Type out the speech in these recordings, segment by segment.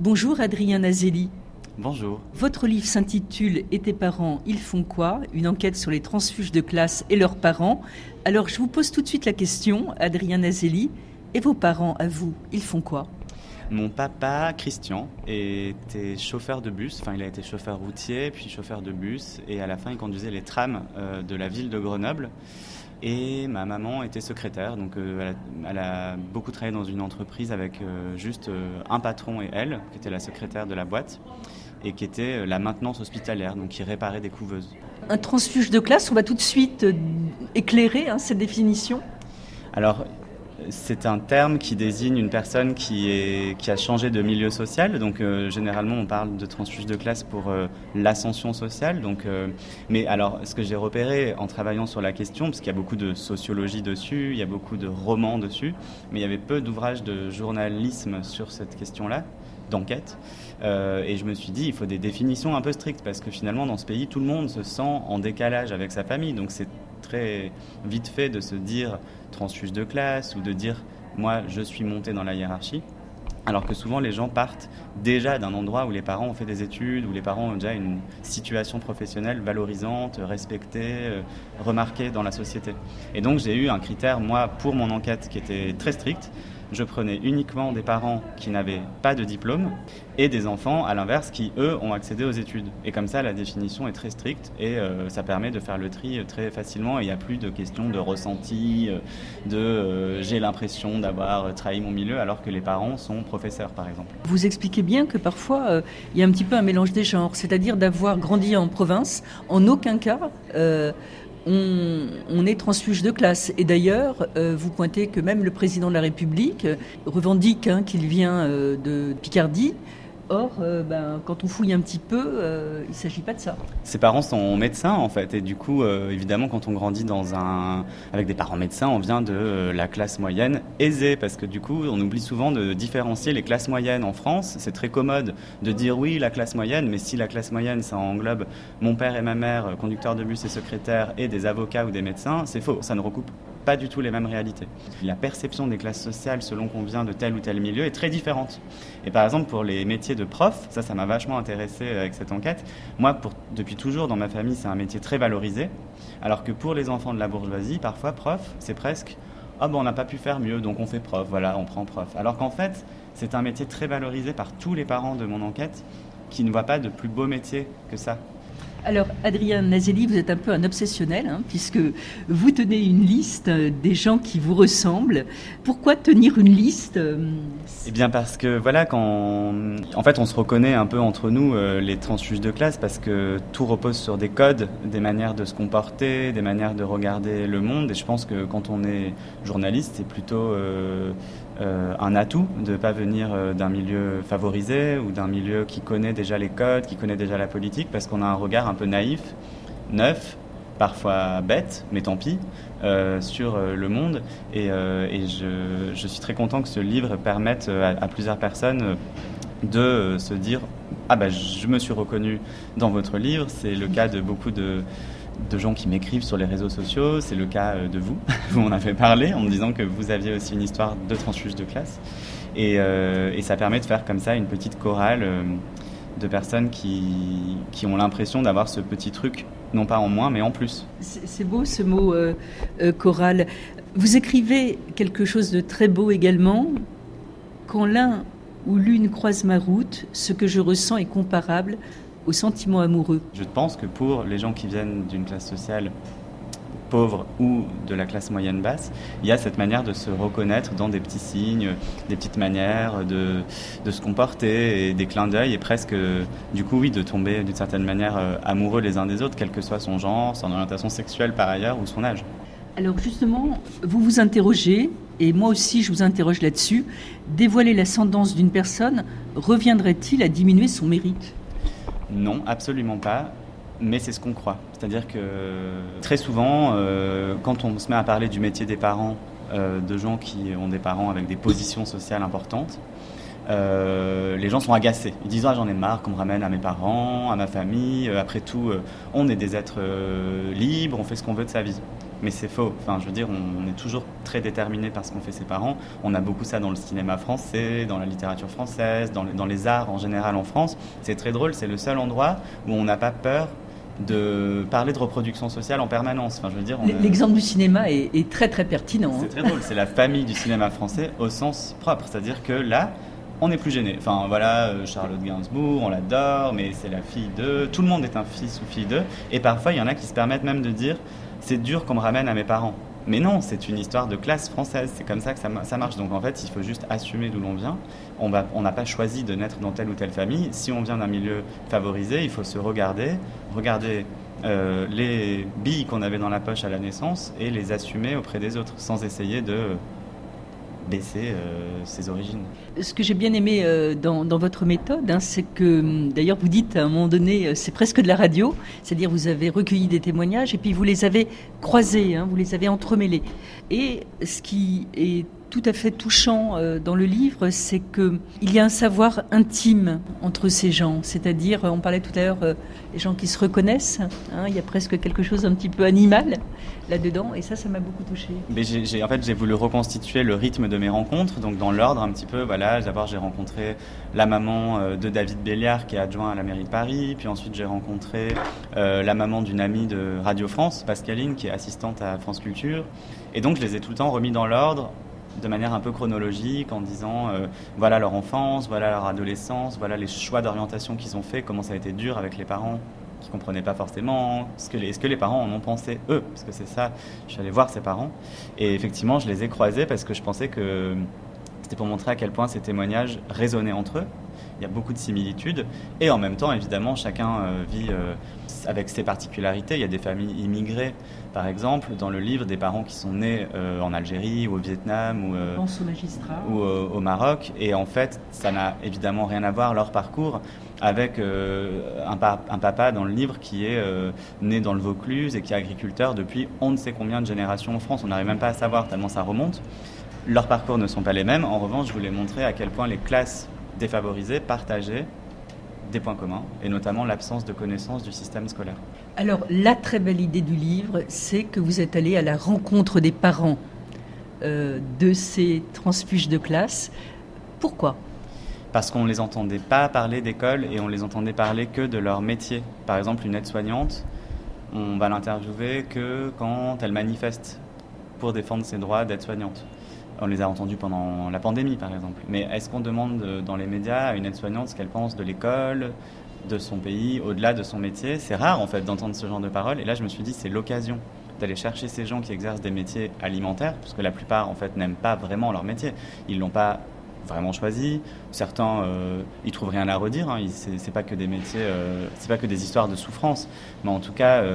Bonjour Adrien Nazelli. Bonjour. Votre livre s'intitule « Et tes parents, ils font quoi ?» Une enquête sur les transfuges de classe et leurs parents. Alors je vous pose tout de suite la question, Adrien Nazelli. Et vos parents, à vous, ils font quoi ? Mon papa, Christian, était chauffeur de bus. Enfin, il a été chauffeur routier, puis chauffeur de bus. Et à la fin, il conduisait les trams de la ville de Grenoble. Et ma maman était secrétaire. Donc, elle a beaucoup travaillé dans une entreprise avec juste un patron et elle, qui était la secrétaire de la boîte, et qui était la maintenance hospitalière, donc qui réparait des couveuses. Un transfuge de classe, on va tout de suite éclairer cette définition. Alors, c'est un terme qui désigne une personne qui a changé de milieu social. Donc, généralement, on parle de transfuge de classe pour l'ascension sociale. Donc, mais alors, ce que j'ai repéré en travaillant sur la question, parce qu'il y a beaucoup de sociologie dessus, il y a beaucoup de romans dessus, mais il y avait peu d'ouvrages de journalisme sur cette question-là, d'enquête. Et je me suis dit, il faut des définitions un peu strictes, parce que finalement, dans ce pays, tout le monde se sent en décalage avec sa famille. Donc, c'est très vite fait de se dire transfuge de classe ou de dire moi je suis monté dans la hiérarchie, alors que souvent les gens partent déjà d'un endroit où les parents ont fait des études, où les parents ont déjà une situation professionnelle valorisante, respectée, remarquée dans la société. Et donc j'ai eu un critère, moi, pour mon enquête qui était très strict. Je prenais uniquement des parents qui n'avaient pas de diplôme et des enfants, à l'inverse, qui, eux, ont accédé aux études. Et comme ça, la définition est très stricte et ça permet de faire le tri très facilement. Et il n'y a plus de questions de ressenti, j'ai l'impression d'avoir trahi mon milieu, alors que les parents sont professeurs, par exemple. Vous expliquez bien que parfois, il y a un petit peu un mélange des genres, c'est-à-dire d'avoir grandi en province, en aucun cas... On est transfuge de classe. Et d'ailleurs, vous pointez que même le président de la République revendique qu'il vient de Picardie. Or, quand on fouille un petit peu, il ne s'agit pas de ça. Ses parents sont médecins, en fait. Et du coup, évidemment, quand on grandit avec des parents médecins, on vient de la classe moyenne aisée. Parce que du coup, on oublie souvent de différencier les classes moyennes en France. C'est très commode de dire oui, la classe moyenne. Mais si la classe moyenne, ça englobe mon père et ma mère, conducteurs de bus et secrétaires, et des avocats ou des médecins, c'est faux. Ça ne recoupe pas du tout les mêmes réalités. La perception des classes sociales selon qu'on vient de tel ou tel milieu est très différente. Et par exemple, pour les métiers de prof, ça m'a vachement intéressé avec cette enquête. Moi, depuis toujours, dans ma famille, c'est un métier très valorisé. Alors que pour les enfants de la bourgeoisie, parfois, prof, c'est presque « on n'a pas pu faire mieux, donc on fait prof, voilà, on prend prof ». Alors qu'en fait, c'est un métier très valorisé par tous les parents de mon enquête qui ne voient pas de plus beau métier que ça. Alors, Adrien Nazelli, vous êtes un peu un obsessionnel, puisque vous tenez une liste des gens qui vous ressemblent. Pourquoi tenir une liste ? Eh bien parce que voilà, en fait on se reconnaît un peu entre nous, les transfuges de classe, parce que tout repose sur des codes, des manières de se comporter, des manières de regarder le monde. Et je pense que quand on est journaliste, c'est plutôt un atout de ne pas venir d'un milieu favorisé ou d'un milieu qui connaît déjà les codes, qui connaît déjà la politique, parce qu'on a un regard un peu naïf, neuf, parfois bête, mais tant pis, sur le monde. Et je suis très content que ce livre permette à plusieurs personnes de se dire « Ah je me suis reconnu dans votre livre ». C'est le cas de beaucoup de gens qui m'écrivent sur les réseaux sociaux, c'est le cas de vous. Vous m'en avez parlé en me disant que vous aviez aussi une histoire de transfuge de classe. Et ça permet de faire comme ça une petite chorale de personnes qui ont l'impression d'avoir ce petit truc, non pas en moins, mais en plus. C'est beau ce mot chorale. Vous écrivez quelque chose de très beau également. Quand l'un ou l'une croise ma route, ce que je ressens est comparable au sentiment amoureux. Je pense que pour les gens qui viennent d'une classe sociale pauvre ou de la classe moyenne basse, il y a cette manière de se reconnaître dans des petits signes, des petites manières de se comporter et des clins d'œil et presque, du coup, oui, de tomber d'une certaine manière amoureux les uns des autres, quel que soit son genre, son orientation sexuelle par ailleurs ou son âge. Alors justement, vous vous interrogez, et moi aussi je vous interroge là-dessus, dévoiler l'ascendance d'une personne reviendrait-il à diminuer son mérite ? Non, absolument pas. Mais c'est ce qu'on croit. C'est-à-dire que très souvent, quand on se met à parler du métier des parents, de gens qui ont des parents avec des positions sociales importantes, les gens sont agacés. Ils disent « Ah, j'en ai marre qu'on me ramène à mes parents, à ma famille. Après tout, on est des êtres libres, on fait ce qu'on veut de sa vie. » Mais c'est faux. Enfin, je veux dire, on est toujours très déterminé par ce qu'ont fait ses parents. On a beaucoup ça dans le cinéma français, dans la littérature française, dans les arts en général en France. C'est très drôle, c'est le seul endroit où on n'a pas peur de parler de reproduction sociale en permanence. Enfin, je veux dire, l'exemple du cinéma est très très pertinent. C'est très drôle, c'est la famille du cinéma français au sens propre. C'est-à-dire que là, on n'est plus gêné. Enfin voilà, Charlotte Gainsbourg, on l'adore, mais c'est la fille d'eux. Tout le monde est un fils ou fille d'eux. Et parfois, il y en a qui se permettent même de dire c'est dur qu'on me ramène à mes parents. Mais non, c'est une histoire de classe française. C'est comme ça que ça marche. Donc en fait, il faut juste assumer d'où l'on vient. On n'a pas choisi de naître dans telle ou telle famille. Si on vient d'un milieu favorisé, il faut se regarder les billes qu'on avait dans la poche à la naissance et les assumer auprès des autres, sans essayer de baisser ses origines. Ce que j'ai bien aimé dans votre méthode, c'est que, d'ailleurs, vous dites à un moment donné, c'est presque de la radio, c'est-à-dire vous avez recueilli des témoignages et puis vous les avez croisés, vous les avez entremêlés. Et ce qui est tout à fait touchant dans le livre, c'est qu'il y a un savoir intime entre ces gens. C'est-à-dire, on parlait tout à l'heure des gens qui se reconnaissent. Il y a presque quelque chose un petit peu animal là-dedans. Et ça m'a beaucoup touchée. Mais j'ai voulu reconstituer le rythme de mes rencontres. Donc dans l'ordre un petit peu, voilà. D'abord, j'ai rencontré la maman de David Béliard, qui est adjoint à la mairie de Paris. Puis ensuite, j'ai rencontré la maman d'une amie de Radio France, Pascaline, qui est assistante à France Culture. Et donc, je les ai tout le temps remis dans l'ordre, de manière un peu chronologique, en disant voilà leur enfance, voilà leur adolescence, voilà les choix d'orientation qu'ils ont fait, comment ça a été dur avec les parents qui ne comprenaient pas forcément, ce que les parents en ont pensé eux, parce que c'est ça, je suis allé voir ses parents, et effectivement je les ai croisés parce que je pensais que c'était pour montrer à quel point ces témoignages résonnaient entre eux. Il y a beaucoup de similitudes, et en même temps, évidemment, chacun vit avec ses particularités. Il y a des familles immigrées, par exemple, dans le livre, des parents qui sont nés en Algérie ou au Vietnam ou au Maroc, et en fait, ça n'a évidemment rien à voir, leur parcours, avec un papa dans le livre qui est né dans le Vaucluse et qui est agriculteur depuis on ne sait combien de générations en France. On n'arrive même pas à savoir tellement ça remonte. Leurs parcours ne sont pas les mêmes. En revanche, je voulais montrer à quel point les classes défavorisées partageaient des points communs, et notamment l'absence de connaissance du système scolaire. Alors, la très belle idée du livre, c'est que vous êtes allé à la rencontre des parents de ces transfuges de classe. Pourquoi ? Parce qu'on ne les entendait pas parler d'école et on les entendait parler que de leur métier. Par exemple, une aide-soignante, on va l'interviewer que quand elle manifeste pour défendre ses droits d'aide-soignante. On les a entendus pendant la pandémie, par exemple. Mais est-ce qu'on demande dans les médias à une aide-soignante ce qu'elle pense de l'école, de son pays, au-delà de son métier ? C'est rare, en fait, d'entendre ce genre de paroles. Et là, je me suis dit, c'est l'occasion d'aller chercher ces gens qui exercent des métiers alimentaires, parce que la plupart, en fait, n'aiment pas vraiment leur métier. Ils ne l'ont pas vraiment choisi. Certains, ils trouvent rien à redire. C'est pas que des métiers, c'est pas que des histoires de souffrance. Mais en tout cas...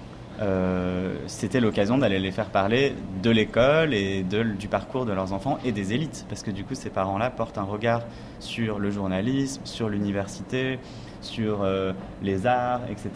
c'était l'occasion d'aller les faire parler de l'école et du parcours de leurs enfants et des élites, parce que du coup ces parents-là portent un regard sur le journalisme, sur l'université, sur les arts, etc.,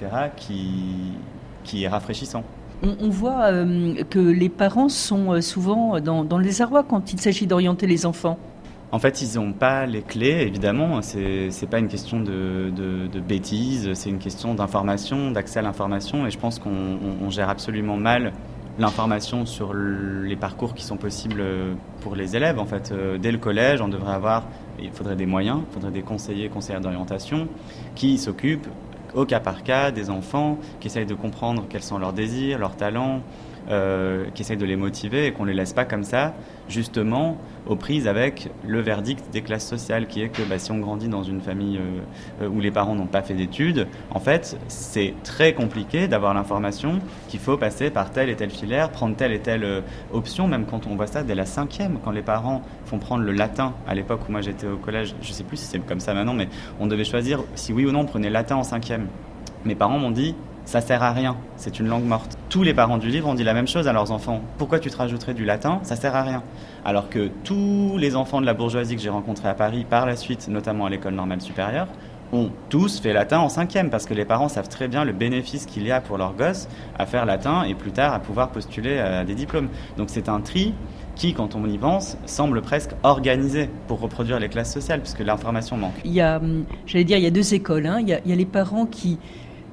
qui est rafraîchissant. On voit que les parents sont souvent dans le désarroi quand il s'agit d'orienter les enfants. En fait, ils n'ont pas les clés, évidemment. C'est pas une question de bêtises, c'est une question d'information, d'accès à l'information. Et je pense qu'on gère absolument mal l'information sur les parcours qui sont possibles pour les élèves. En fait, dès le collège, il faudrait des moyens, il faudrait des conseillères d'orientation qui s'occupent au cas par cas des enfants, qui essayent de comprendre quels sont leurs désirs, leurs talents, qui essayent de les motiver et qu'on ne les laisse pas comme ça, justement aux prises avec le verdict des classes sociales, qui est que si on grandit dans une famille où les parents n'ont pas fait d'études, en fait c'est très compliqué d'avoir l'information qu'il faut passer par telle et telle filière, prendre telle et telle option, même quand on voit ça dès la 5e, quand les parents font prendre le latin. À l'époque où moi j'étais au collège, je ne sais plus si c'est comme ça maintenant, mais on devait choisir si oui ou non on prenait latin en 5e. Mes parents m'ont dit ça sert à rien, c'est une langue morte. Tous les parents du livre ont dit la même chose à leurs enfants. Pourquoi tu te rajouterais du latin ? Ça sert à rien. Alors que tous les enfants de la bourgeoisie que j'ai rencontrés à Paris par la suite, notamment à l'école normale supérieure, ont tous fait latin en 5e, parce que les parents savent très bien le bénéfice qu'il y a pour leurs gosses à faire latin et plus tard à pouvoir postuler à des diplômes. Donc c'est un tri qui, quand on y pense, semble presque organisé pour reproduire les classes sociales, puisque l'information manque. Il y a deux écoles. Il y a les parents qui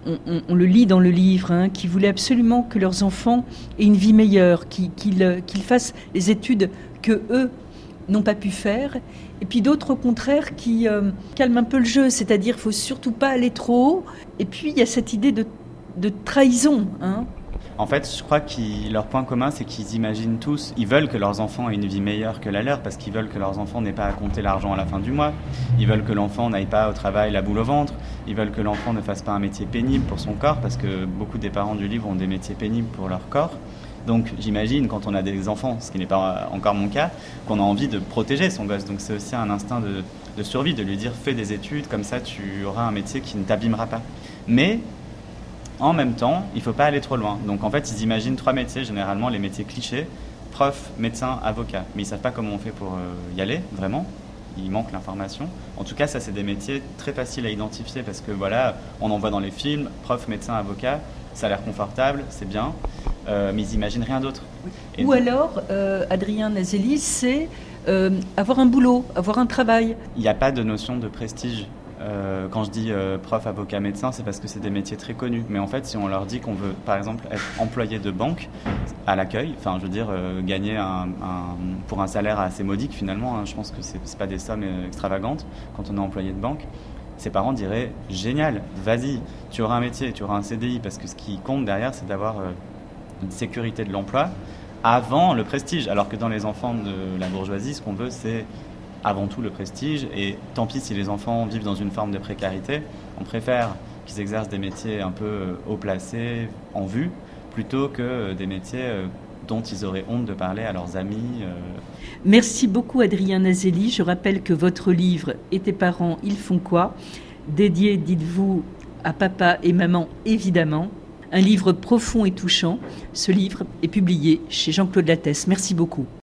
on le lit dans le livre, hein, qui voulaient absolument que leurs enfants aient une vie meilleure, qu'ils fassent les études que eux n'ont pas pu faire. Et puis d'autres, au contraire, qui calment un peu le jeu, c'est-à-dire qu'il ne faut surtout pas aller trop haut. Et puis il y a cette idée de trahison, hein. En fait, je crois que leur point commun, c'est qu'ils imaginent tous, ils veulent que leurs enfants aient une vie meilleure que la leur, parce qu'ils veulent que leurs enfants n'aient pas à compter l'argent à la fin du mois. Ils veulent que l'enfant n'aille pas au travail la boule au ventre. Ils veulent que l'enfant ne fasse pas un métier pénible pour son corps, parce que beaucoup des parents du livre ont des métiers pénibles pour leur corps. Donc j'imagine, quand on a des enfants, ce qui n'est pas encore mon cas, qu'on a envie de protéger son gosse. Donc c'est aussi un instinct de survie, de lui dire fais des études, comme ça tu auras un métier qui ne t'abîmera pas. Mais en même temps, il ne faut pas aller trop loin. Donc en fait, ils imaginent 3 métiers, généralement les métiers clichés, prof, médecin, avocat. Mais ils ne savent pas comment on fait pour y aller, vraiment. Il manque l'information. En tout cas, ça, c'est des métiers très faciles à identifier parce que voilà, on en voit dans les films, prof, médecin, avocat, ça a l'air confortable, c'est bien, mais ils n'imaginent rien d'autre. Ou alors, Adrien Nazelli, c'est avoir un boulot, avoir un travail. Il n'y a pas de notion de prestige. Quand je dis prof, avocat, médecin, c'est parce que c'est des métiers très connus. Mais en fait, si on leur dit qu'on veut, par exemple, être employé de banque à l'accueil, enfin, je veux dire, gagner pour un salaire assez modique finalement, hein, je pense que c'est pas des sommes extravagantes quand on est employé de banque, ses parents diraient génial, vas-y, tu auras un métier, tu auras un CDI, parce que ce qui compte derrière, c'est d'avoir une sécurité de l'emploi avant le prestige. Alors que dans les enfants de la bourgeoisie, ce qu'on veut, c'est avant tout le prestige, et tant pis si les enfants vivent dans une forme de précarité, on préfère qu'ils exercent des métiers un peu haut placés, en vue, plutôt que des métiers dont ils auraient honte de parler à leurs amis. Merci beaucoup Adrien Nazelli. Je rappelle que votre livre « Et tes parents, ils font quoi ?», dédié, dites-vous, à papa et maman évidemment, un livre profond et touchant. Ce livre est publié chez Jean-Claude Lattès. Merci beaucoup.